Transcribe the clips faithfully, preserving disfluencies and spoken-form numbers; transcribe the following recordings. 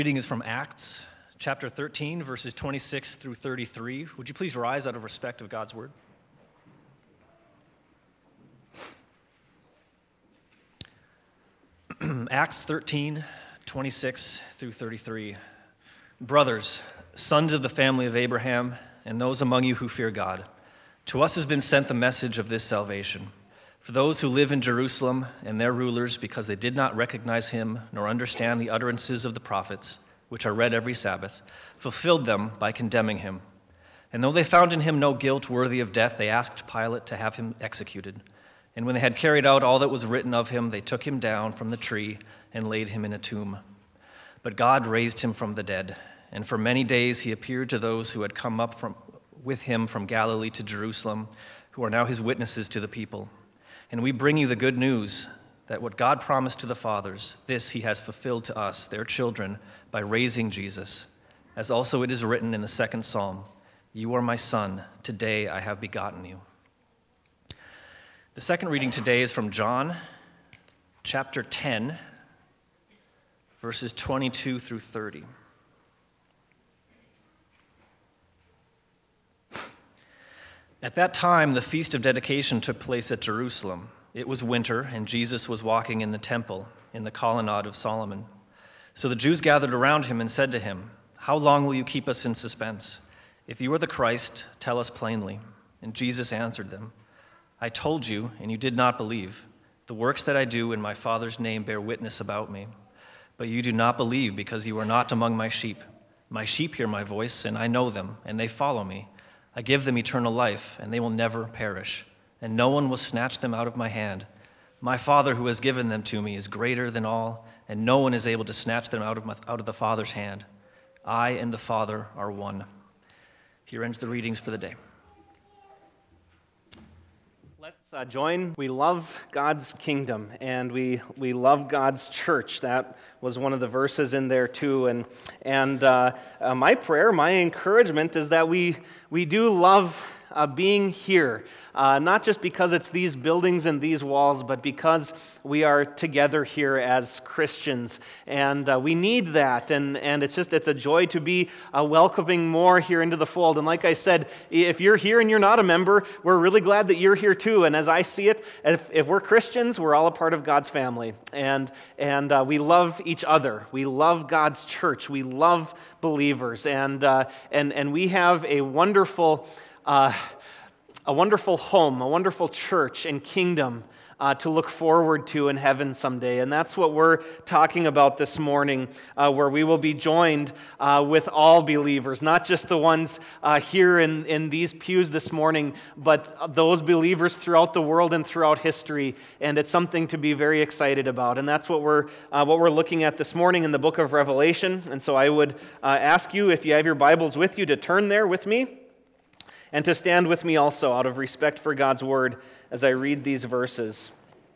Reading is from Acts chapter thirteen, verses twenty-six through thirty-three. Would you please rise out of respect of God's word? Acts thirteen, twenty-six through thirty-three. Brothers, sons of the family of Abraham, and those among you who fear God, to us has been sent the message of this salvation. For those who live in Jerusalem and their rulers, because they did not recognize him nor understand the utterances of the prophets, which are read every Sabbath, fulfilled them by condemning him. And though they found in him no guilt worthy of death, they asked Pilate to have him executed. And when they had carried out all that was written of him, they took him down from the tree and laid him in a tomb. But God raised him from the dead, and for many days he appeared to those who had come up from, with him from Galilee to Jerusalem, who are now his witnesses to the people. And we bring you the good news that what God promised to the fathers, this he has fulfilled to us, their children, by raising Jesus. As also it is written in the second psalm, "You are my son, today I have begotten you." The second reading today is from John chapter ten, verses twenty-two through thirty. At that time, the Feast of Dedication took place at Jerusalem. It was winter, and Jesus was walking in the temple, in the colonnade of Solomon. So the Jews gathered around him and said to him, "How long will you keep us in suspense? If you are the Christ, tell us plainly." And Jesus answered them, "I told you, and you did not believe. The works that I do in my Father's name bear witness about me. But you do not believe because you are not among my sheep. My sheep hear my voice, and I know them, and they follow me. I give them eternal life, and they will never perish, and no one will snatch them out of my hand. My Father who has given them to me is greater than all, and no one is able to snatch them out of, my, out of the Father's hand. I and the Father are one." Here ends the readings for the day. Let's uh, join. We love God's kingdom, and we we love God's church. That was one of the verses in there too. And and uh, uh, my prayer, my encouragement is that we we do love uh, being here, uh, not just because it's these buildings and these walls, but because we are together here as Christians, and uh, we need that. And and it's just it's a joy to be uh, welcoming more here into the fold. And like I said, if you're here and you're not a member, we're really glad that you're here too. And as I see it, if, if we're Christians, we're all a part of God's family, and and uh, we love each other. We love God's church. We love believers, and uh, and and we have a wonderful. Uh, a wonderful home, a wonderful church and kingdom uh, to look forward to in heaven someday. And that's what we're talking about this morning, uh, where we will be joined uh, with all believers, not just the ones uh, here in, in these pews this morning, but those believers throughout the world and throughout history. And it's something to be very excited about. And that's what we're uh, what we're looking at this morning in the book of Revelation. And so I would uh, ask you, if you have your Bibles with you, to turn there with me, and to stand with me also out of respect for God's word as I read these verses.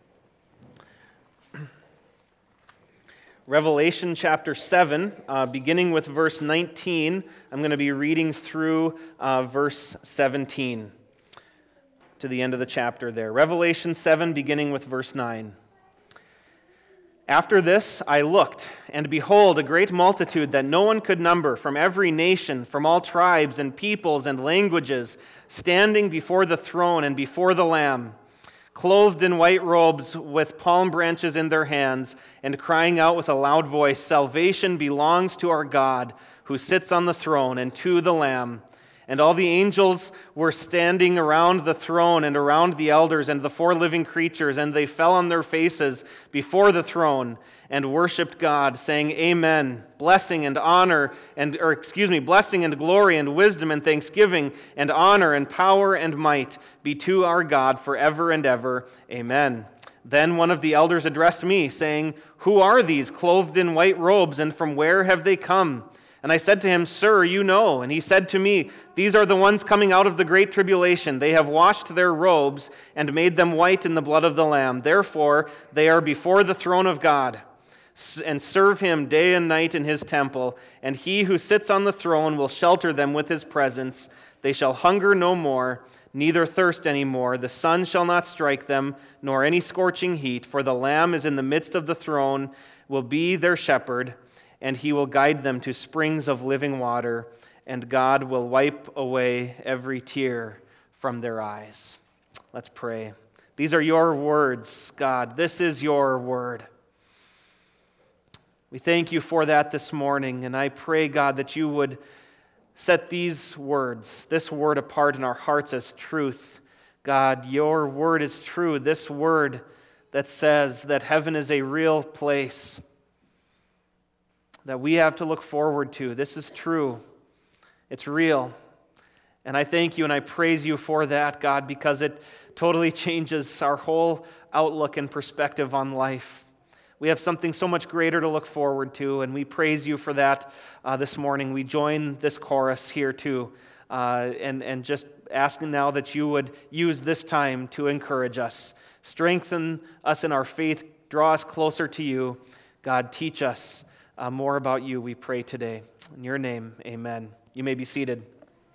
Revelation chapter seven, uh, beginning with verse nineteen. I'm going to be reading through uh, verse seventeen to the end of the chapter there. Revelation seven, beginning with verse nine. "After this I looked, and behold, a great multitude that no one could number, from every nation, from all tribes and peoples and languages, standing before the throne and before the Lamb, clothed in white robes with palm branches in their hands, and crying out with a loud voice, 'Salvation belongs to our God, who sits on the throne, and to the Lamb.' And all the angels were standing around the throne and around the elders and the four living creatures, and they fell on their faces before the throne and worshipped God, saying, 'Amen. Blessing and honor, and or excuse me, blessing and glory and wisdom and thanksgiving and honor and power and might be to our God forever and ever. Amen.' Then one of the elders addressed me, saying, 'Who are these clothed in white robes, and from where have they come?' And I said to him, 'Sir, you know.' And he said to me, 'These are the ones coming out of the great tribulation. They have washed their robes and made them white in the blood of the Lamb. Therefore, they are before the throne of God and serve him day and night in his temple. And he who sits on the throne will shelter them with his presence. They shall hunger no more, neither thirst any more. The sun shall not strike them, nor any scorching heat. For the Lamb is in the midst of the throne, will be their shepherd, and he will guide them to springs of living water, and God will wipe away every tear from their eyes. Let's pray. These are your words, God. This is your word. We thank you for that this morning, and I pray, God, that you would set these words, this word apart in our hearts as truth. God, your word is true. This word that says that heaven is a real place that we have to look forward to. This is true. It's real. And I thank you and I praise you for that, God, because it totally changes our whole outlook and perspective on life. We have something so much greater to look forward to, and we praise you for that uh, this morning. We join this chorus here too, uh, and, and just asking now that you would use this time to encourage us, strengthen us in our faith, draw us closer to you. God, teach us uh, more about you, we pray today. In your name, amen. You may be seated.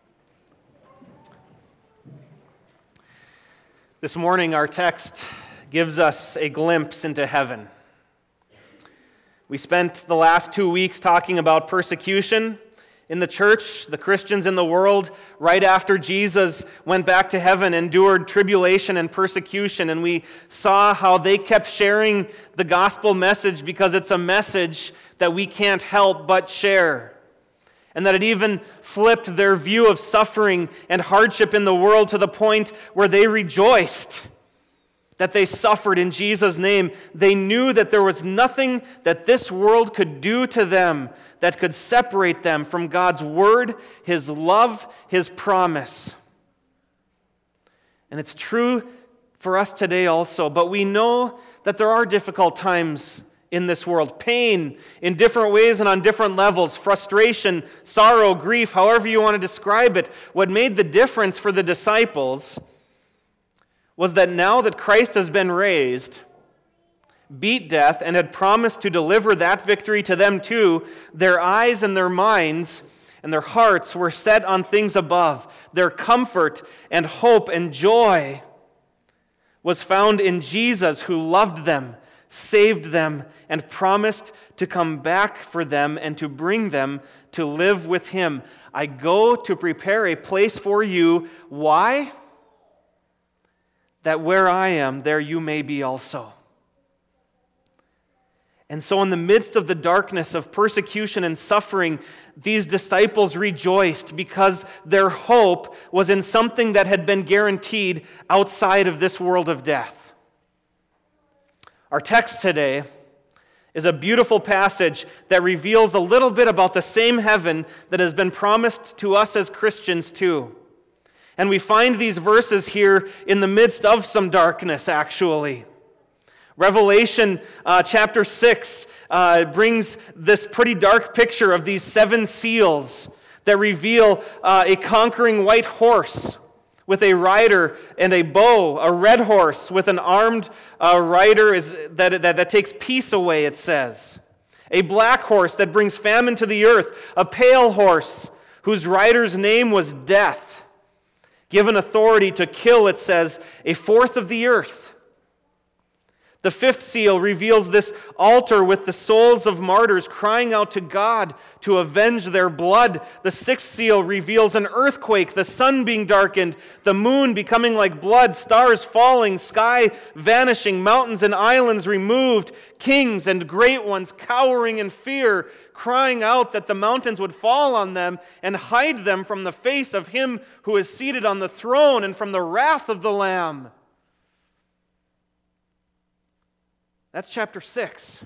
This morning, our text gives us a glimpse into heaven. We spent the last two weeks talking about persecution in the church, the Christians in the world, right after Jesus went back to heaven, endured tribulation and persecution, and we saw how they kept sharing the gospel message because it's a message that we can't help but share, and that it even flipped their view of suffering and hardship in the world to the point where they rejoiced that they suffered in Jesus' name. They knew that there was nothing that this world could do to them that could separate them from God's word, His love, His promise. And it's true for us today also, but we know that there are difficult times in this world. Pain in different ways and on different levels. Frustration, sorrow, grief, however you want to describe it. What made the difference for the disciples was that now that Christ has been raised, beat death, and had promised to deliver that victory to them too, their eyes and their minds and their hearts were set on things above. Their comfort and hope and joy was found in Jesus, who loved them, saved them, and promised to come back for them and to bring them to live with Him. I go to prepare a place for you. Why? That where I am, there you may be also. And so in the midst of the darkness of persecution and suffering, these disciples rejoiced because their hope was in something that had been guaranteed outside of this world of death. Our text today is a beautiful passage that reveals a little bit about the same heaven that has been promised to us as Christians too. And we find these verses here in the midst of some darkness, actually. Revelation uh, chapter six uh, brings this pretty dark picture of these seven seals that reveal uh, a conquering white horse with a rider and a bow, a red horse with an armed uh, rider is, that, that, that takes peace away, it says. A black horse that brings famine to the earth, a pale horse whose rider's name was Death, given authority to kill, it says, a fourth of the earth. The fifth seal reveals this altar with the souls of martyrs crying out to God to avenge their blood. The sixth seal reveals an earthquake, the sun being darkened, the moon becoming like blood, stars falling, sky vanishing, mountains and islands removed, kings and great ones cowering in fear, crying out that the mountains would fall on them and hide them from the face of Him who is seated on the throne and from the wrath of the Lamb. That's chapter six.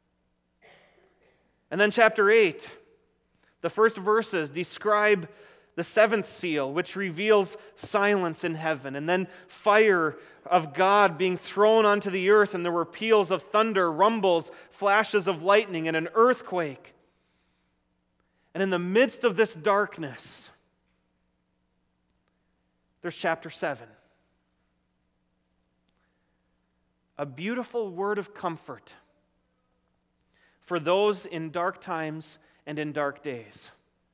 And then chapter eight. The first verses describe the seventh seal, which reveals silence in heaven, and then fire of God being thrown onto the earth, and there were peals of thunder, rumbles, flashes of lightning, and an earthquake. And in the midst of this darkness, there's chapter seven. A beautiful word of comfort for those in dark times and in dark days.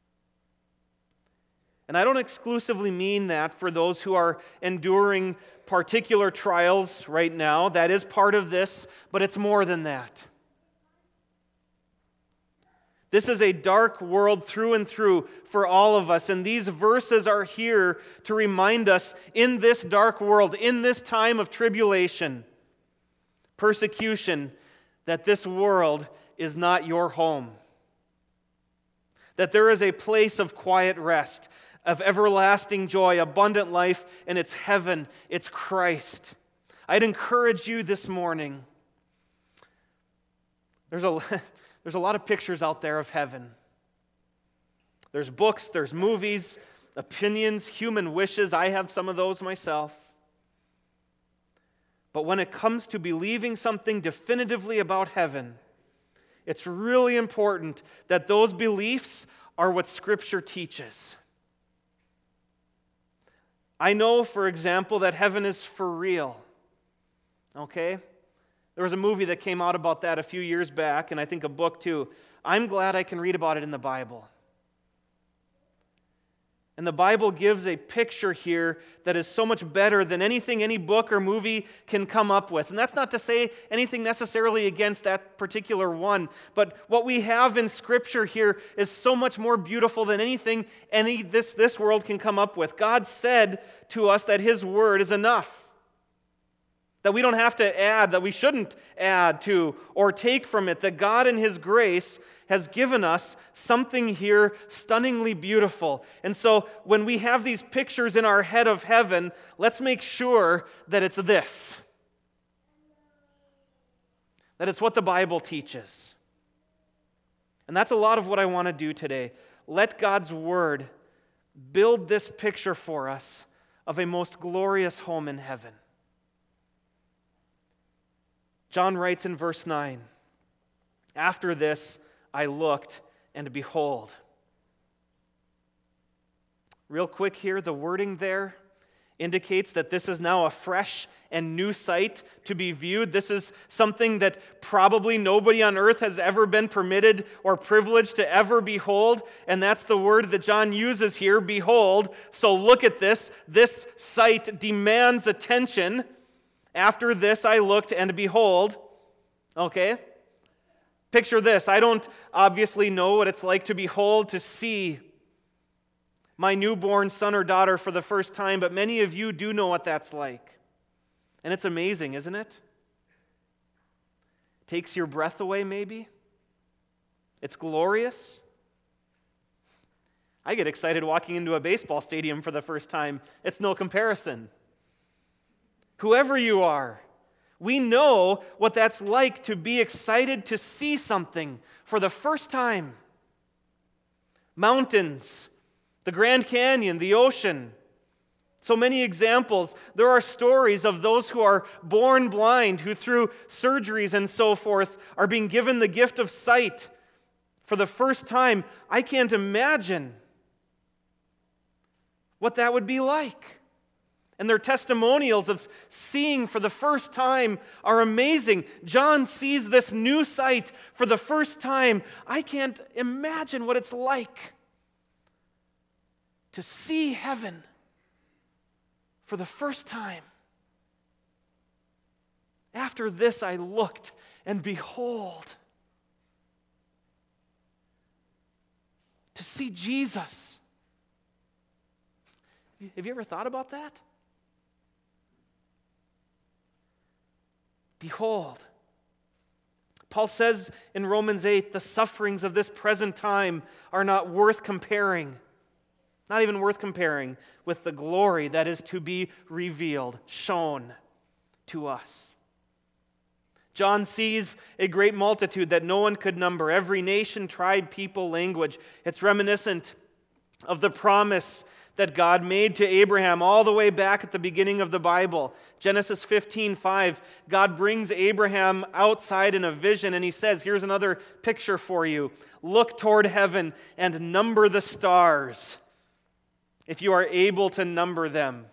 And I don't exclusively mean that for those who are enduring particular trials right now. That is part of this, but it's more than that. This is a dark world through and through for all of us, and these verses are here to remind us in this dark world, in this time of tribulation, persecution, that this world is not your home. That there is a place of quiet rest, of everlasting joy, abundant life, and it's heaven, it's Christ. I'd encourage you this morning. There's a, there's a lot of pictures out there of heaven. There's books, there's movies, opinions, human wishes. I have some of those myself. But when it comes to believing something definitively about heaven, it's really important that those beliefs are what Scripture teaches. I know, for example, that heaven is for real. Okay? There was a movie that came out about that a few years back, and I think a book too. I'm glad I can read about it in the Bible. And the Bible gives a picture here that is so much better than anything any book or movie can come up with. And that's not to say anything necessarily against that particular one, but what we have in Scripture here is so much more beautiful than anything any this, this world can come up with. God said to us that His Word is enough. That we don't have to add, that we shouldn't add to or take from it, that God in His grace has given us something here stunningly beautiful. And so when we have these pictures in our head of heaven, let's make sure that it's this. That it's what the Bible teaches. And that's a lot of what I want to do today. Let God's Word build this picture for us of a most glorious home in heaven. John writes in verse nine, "After this I looked, and behold." Real quick here, the wording there indicates that this is now a fresh and new sight to be viewed. This is something that probably nobody on earth has ever been permitted or privileged to ever behold, and that's the word that John uses here, behold. So look at this. This sight demands attention. After this I looked, and behold. Okay? Picture this. I don't obviously know what it's like to behold, to see my newborn son or daughter for the first time, but many of you do know what that's like. And it's amazing, isn't it? Takes your breath away, maybe. It's glorious. I get excited walking into a baseball stadium for the first time. It's no comparison. Whoever you are, we know what that's like to be excited to see something for the first time. Mountains, the Grand Canyon, the ocean. So many examples. There are stories of those who are born blind, who through surgeries and so forth are being given the gift of sight for the first time. I can't imagine what that would be like. And their testimonials of seeing for the first time are amazing. John sees this new sight for the first time. I can't imagine what it's like to see heaven for the first time. After this I looked, and behold, to see Jesus. Have you ever thought about that? Behold. Paul says in Romans eight, the sufferings of this present time are not worth comparing, not even worth comparing with the glory that is to be revealed, shown to us. John sees a great multitude that no one could number, every nation, tribe, people, language. It's reminiscent of the promise that God made to Abraham all the way back at the beginning of the Bible. Genesis fifteen five, God brings Abraham outside in a vision, and He says, here's another picture for you. Look toward heaven and number the stars, if you are able to number them.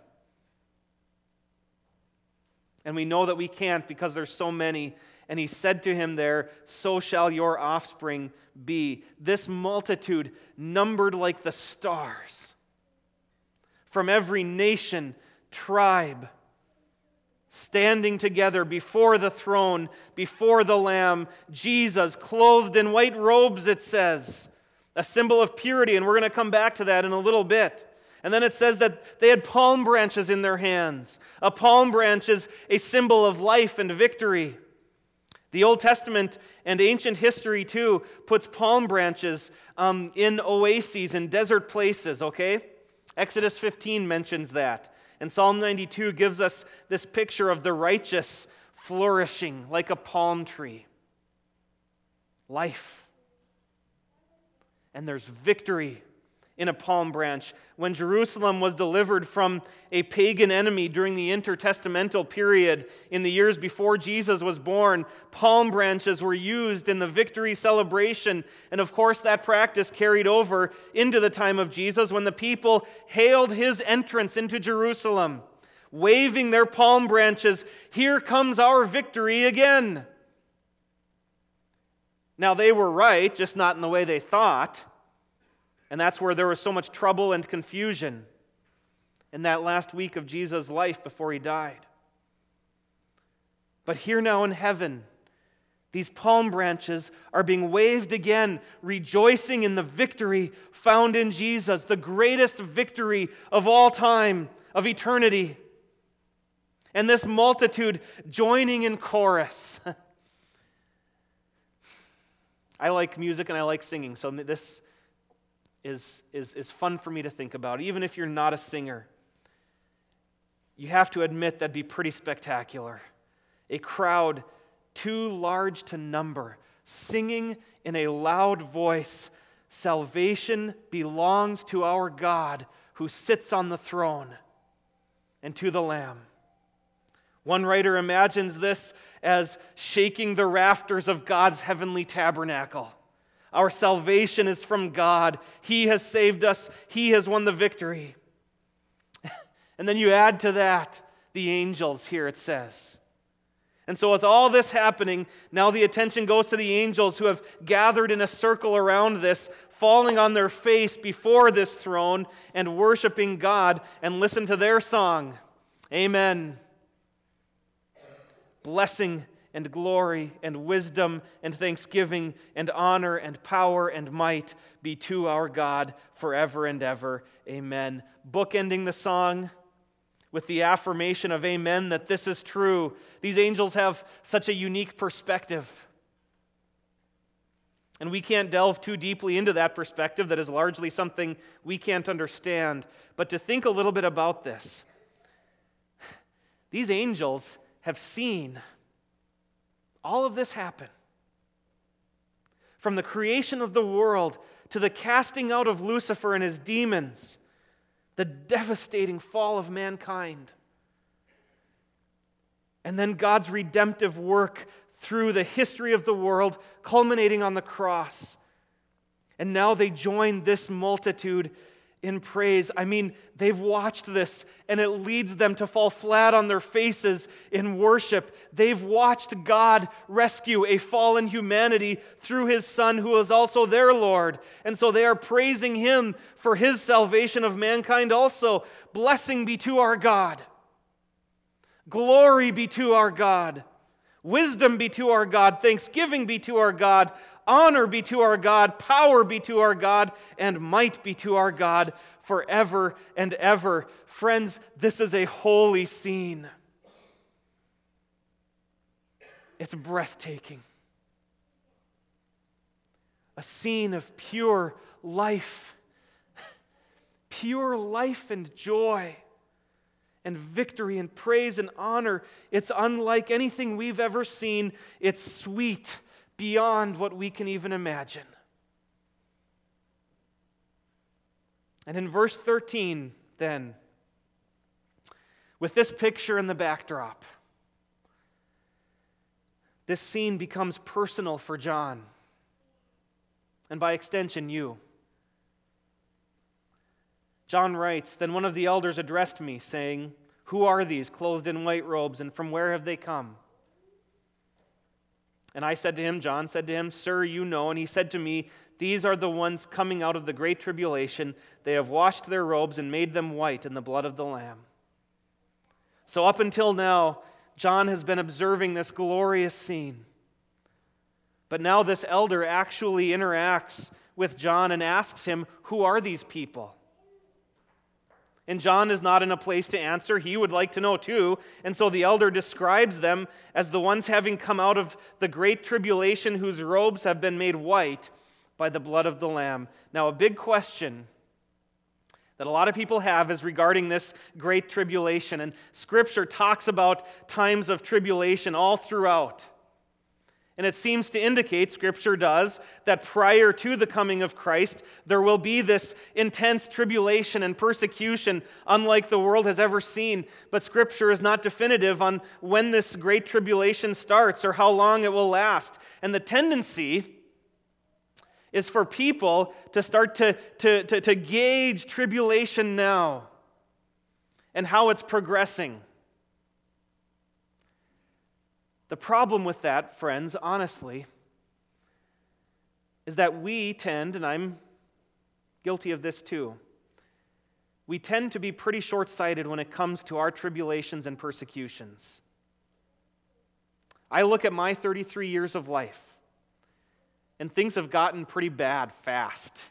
And we know that we can't because there's so many. And He said to him there, so shall your offspring be. This multitude numbered like the stars, from every nation, tribe, standing together before the throne, before the Lamb, Jesus, clothed in white robes, it says, a symbol of purity, and we're going to come back to that in a little bit. And then it says that they had palm branches in their hands. A palm branch is a symbol of life and victory. The Old Testament and ancient history, too, puts palm branches um, in oases, in desert places, okay? Exodus fifteen mentions that. And Psalm ninety-two gives us this picture of the righteous flourishing like a palm tree. Life. And there's victory in a palm branch. When Jerusalem was delivered from a pagan enemy during the intertestamental period in the years before Jesus was born, palm branches were used in the victory celebration. And of course, that practice carried over into the time of Jesus when the people hailed his entrance into Jerusalem, waving their palm branches. Here comes our victory again. Now, they were right, just not in the way they thought. And that's where there was so much trouble and confusion in that last week of Jesus' life before he died. But here now in heaven, these palm branches are being waved again, rejoicing in the victory found in Jesus, the greatest victory of all time, of eternity. And this multitude joining in chorus. I like music and I like singing, so this Is, is, is fun for me to think about. Even if you're not a singer, you have to admit that'd be pretty spectacular. A crowd too large to number, singing in a loud voice, "Salvation belongs to our God who sits on the throne and to the Lamb." One writer imagines this as shaking the rafters of God's heavenly tabernacle. Our salvation is from God. He has saved us. He has won the victory. And then you add to that the angels here, it says. And so with all this happening, now the attention goes to the angels who have gathered in a circle around this, falling on their face before this throne and worshiping God. And listen to their song. Amen. Blessing and glory and wisdom and thanksgiving and honor and power and might be to our God forever and ever. Amen. Bookending the song with the affirmation of amen, that this is true. These angels have such a unique perspective. And we can't delve too deeply into that perspective that is largely something we can't understand. But to think a little bit about this, these angels have seen all of this happen. From the creation of the world to the casting out of Lucifer and his demons, the devastating fall of mankind, and then God's redemptive work through the history of the world, culminating on the cross. And now they join this multitude in praise. I mean, they've watched this, and it leads them to fall flat on their faces in worship. They've watched God rescue a fallen humanity through his Son, who is also their Lord. And so they are praising him for his salvation of mankind also. Blessing be to our God. Glory be to our God. Wisdom be to our God. Thanksgiving be to our God. Honor be to our God, power be to our God, and might be to our God forever and ever. Friends, this is a holy scene. It's breathtaking. A scene of pure life, pure life and joy, and victory and praise and honor. It's unlike anything we've ever seen. It's sweet beyond what we can even imagine. And in verse thirteen, then, with this picture in the backdrop, this scene becomes personal for John, and by extension, you. John writes, "Then one of the elders addressed me, saying, 'Who are these clothed in white robes, and from where have they come?' And I said to him," John said to him, "Sir, you know." And he said to me, "These are the ones coming out of the great tribulation. They have washed their robes and made them white in the blood of the Lamb." So up until now, John has been observing this glorious scene. But now this elder actually interacts with John and asks him, who are these people? And John is not in a place to answer. He would like to know too. And so the elder describes them as the ones having come out of the great tribulation, whose robes have been made white by the blood of the Lamb. Now, a big question that a lot of people have is regarding this great tribulation. And Scripture talks about times of tribulation all throughout. And it seems to indicate, Scripture does, that prior to the coming of Christ, there will be this intense tribulation and persecution unlike the world has ever seen. But Scripture is not definitive on when this great tribulation starts or how long it will last. And the tendency is for people to start to, to, to, to gauge tribulation now and how it's progressing. The problem with that, friends, honestly, is that we tend, and I'm guilty of this too, we tend to be pretty short-sighted when it comes to our tribulations and persecutions. I look at my thirty-three years of life, and things have gotten pretty bad fast.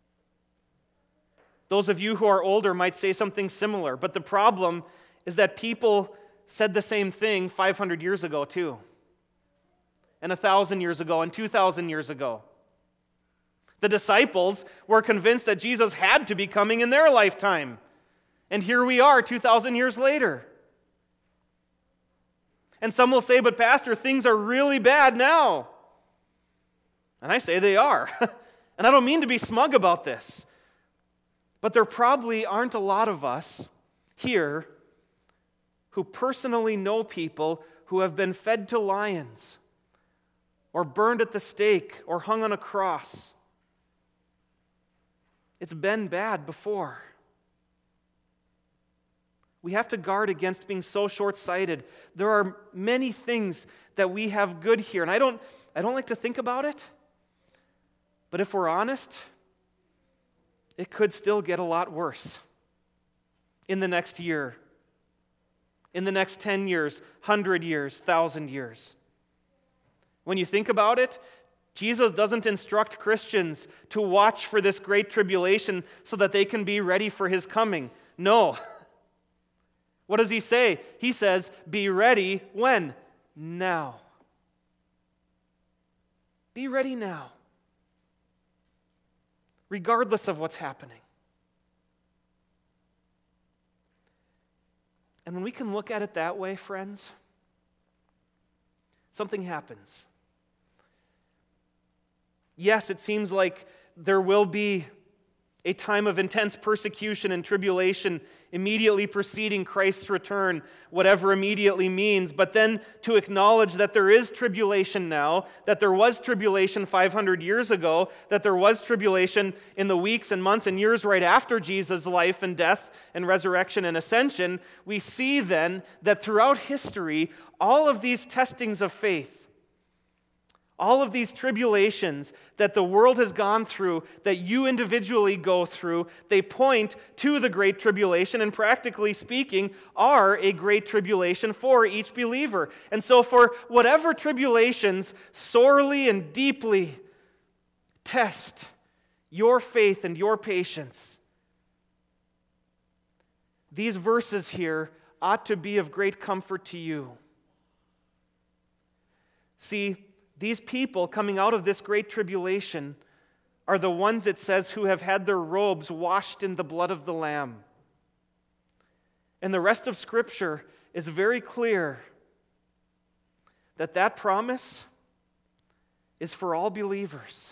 Those of you who are older might say something similar, but the problem is that people said the same thing five hundred years ago too, and one thousand years ago, and two thousand years ago. The disciples were convinced that Jesus had to be coming in their lifetime, and here we are two thousand years later. And some will say, but Pastor, things are really bad now. And I say they are. And I don't mean to be smug about this, but there probably aren't a lot of us here who personally know people who have been fed to lions or burned at the stake or hung on a cross. It's been bad before. We have to guard against being so short-sighted. There are many things that we have good here, and I don't, I don't like to think about it, but if we're honest, it could still get a lot worse in the next year, in the next ten years, one hundred years, one thousand years. When you think about it, Jesus doesn't instruct Christians to watch for this great tribulation so that they can be ready for His coming. No. What does He say? He says, be ready when? Now. Be ready now, regardless of what's happening. And when we can look at it that way, friends, something happens. Yes, it seems like there will be a time of intense persecution and tribulation immediately preceding Christ's return, whatever immediately means, but then to acknowledge that there is tribulation now, that there was tribulation five hundred years ago, that there was tribulation in the weeks and months and years right after Jesus' life and death and resurrection and ascension, we see then that throughout history, all of these testings of faith, all of these tribulations that the world has gone through, that you individually go through, they point to the Great Tribulation, and practically speaking, are a great tribulation for each believer. And so for whatever tribulations sorely and deeply test your faith and your patience, these verses here ought to be of great comfort to you. See, these people coming out of this great tribulation are the ones, it says, who have had their robes washed in the blood of the Lamb. And the rest of Scripture is very clear that that promise is for all believers.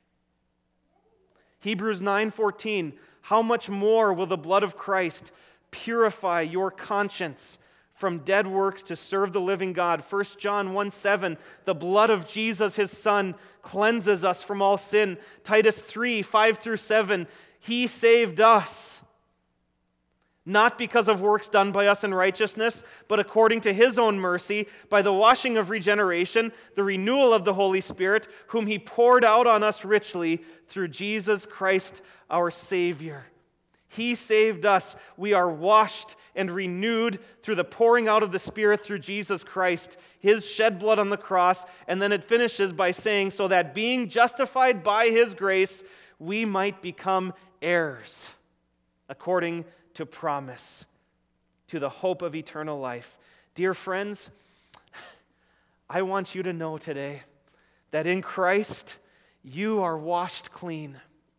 Hebrews nine fourteen, how much more will the blood of Christ purify your conscience from dead works to serve the living God? First John one seven, the blood of Jesus, His Son, cleanses us from all sin. Titus three five through seven, He saved us, not because of works done by us in righteousness, but according to His own mercy, by the washing of regeneration, the renewal of the Holy Spirit, whom He poured out on us richly through Jesus Christ our Savior. He saved us. We are washed and renewed through the pouring out of the Spirit through Jesus Christ, His shed blood on the cross. And then it finishes by saying, so that being justified by His grace, we might become heirs, according to promise, to the hope of eternal life. Dear friends, I want you to know today that in Christ, you are washed clean.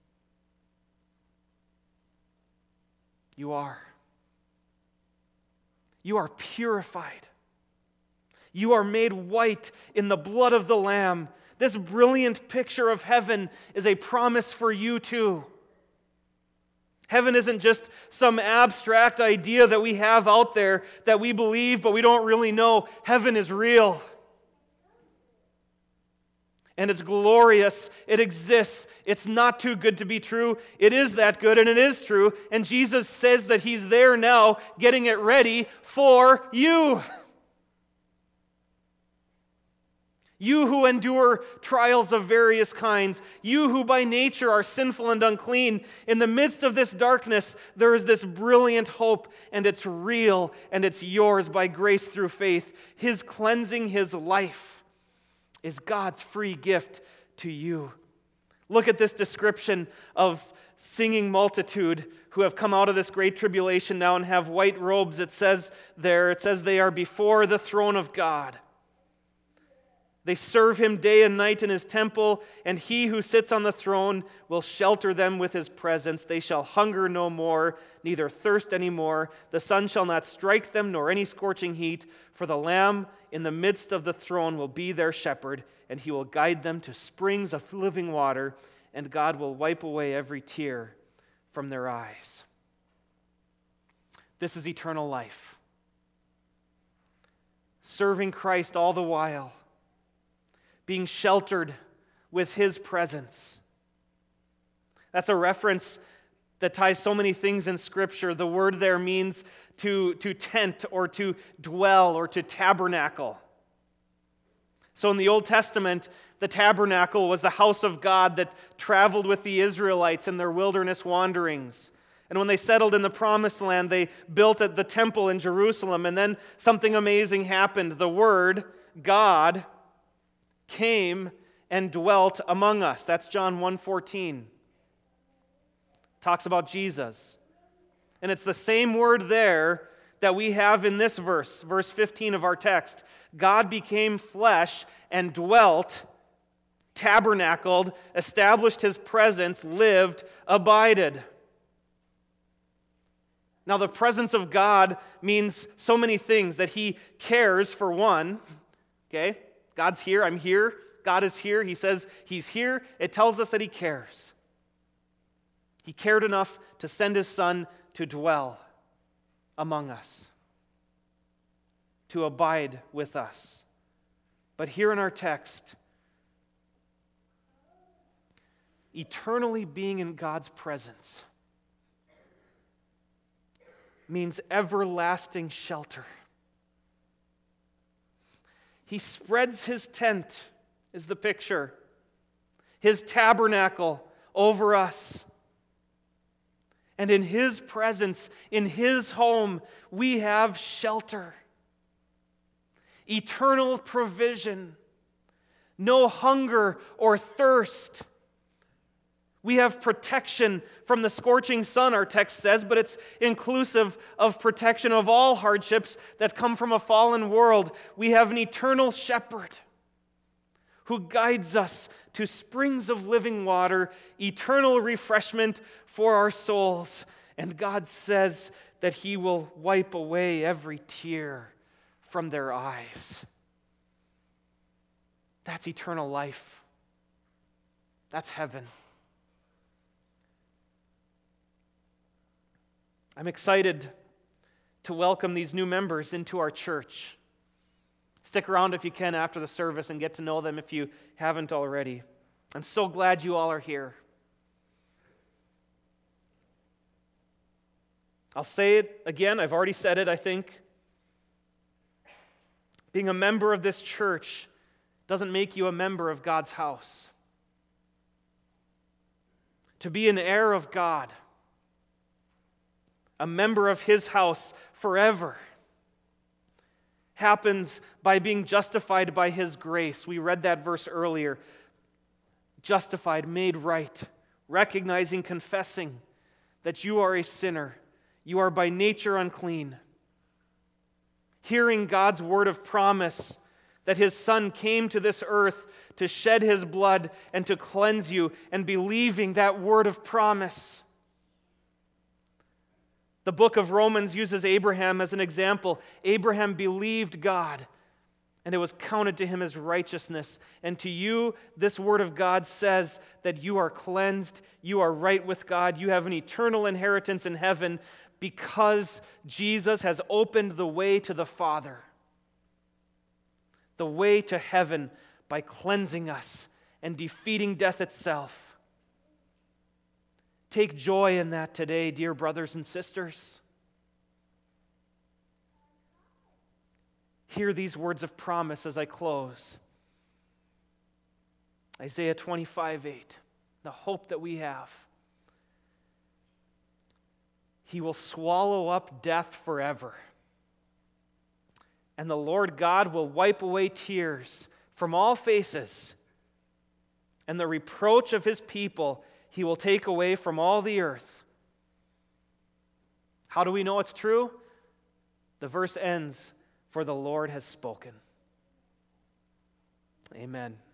You are. You are purified. You are made white in the blood of the Lamb. This brilliant picture of heaven is a promise for you too. Heaven isn't just some abstract idea that we have out there that we believe but we don't really know. Heaven is real. And it's glorious. It exists. It's not too good to be true. It is that good, and it is true. And Jesus says that He's there now, getting it ready for you. You who endure trials of various kinds, you who by nature are sinful and unclean, in the midst of this darkness, there is this brilliant hope, and it's real, and it's yours by grace through faith. His cleansing, His life is God's free gift to you. Look at this description of singing multitude who have come out of this great tribulation now and have white robes. It says there, it says they are before the throne of God. They serve Him day and night in His temple, and He who sits on the throne will shelter them with His presence. They shall hunger no more, neither thirst any more. The sun shall not strike them, nor any scorching heat, for the Lamb in the midst of the throne will be their shepherd, and He will guide them to springs of living water, and God will wipe away every tear from their eyes. This is eternal life. Serving Christ all the while, being sheltered with His presence. That's a reference that ties so many things in Scripture. The word there means to, to tent or to dwell or to tabernacle. So in the Old Testament, the tabernacle was the house of God that traveled with the Israelites in their wilderness wanderings. And when they settled in the Promised Land, they built at the temple in Jerusalem, and then something amazing happened. The Word, God, came and dwelt among us. That's John one fourteen. Talks about Jesus. And it's the same word there that we have in this verse, verse fifteen of our text. God became flesh and dwelt, tabernacled, established His presence, lived, abided. Now, the presence of God means so many things. That He cares, for one. Okay? God's here, I'm here, God is here. He says He's here. It tells us that He cares. He cared enough to send His Son to dwell among us, to abide with us. But here in our text, eternally being in God's presence means everlasting shelter. He spreads His tent, is the picture, His tabernacle over us. And in His presence, in His home, we have shelter, eternal provision, no hunger or thirst. We have protection from the scorching sun, our text says, but it's inclusive of protection of all hardships that come from a fallen world. We have an eternal shepherd who guides us to springs of living water, eternal refreshment for our souls. And God says that He will wipe away every tear from their eyes. That's eternal life. That's heaven. I'm excited to welcome these new members into our church. Stick around if you can after the service and get to know them if you haven't already. I'm so glad you all are here. I'll say it again. I've already said it, I think. Being a member of this church doesn't make you a member of God's house. To be an heir of God a member of his house forever. Happens by being justified by his grace. We read that verse earlier. Justified, made right, recognizing, confessing that you are a sinner. You are by nature unclean. Hearing God's word of promise that his Son came to this earth to shed his blood and to cleanse you, and believing that word of promise. The book of Romans uses Abraham as an example. Abraham believed God, and it was counted to him as righteousness. And to you, this word of God says that you are cleansed, you are right with God, you have an eternal inheritance in heaven because Jesus has opened the way to the Father, the way to heaven by cleansing us and defeating death itself. Take joy in that today, dear brothers and sisters. Hear these words of promise as I close. Isaiah twenty-five eight, the hope that we have. He will swallow up death forever. And the Lord God will wipe away tears from all faces, and the reproach of his people he will take away from all the earth. How do we know it's true? The verse ends, for the Lord has spoken. Amen.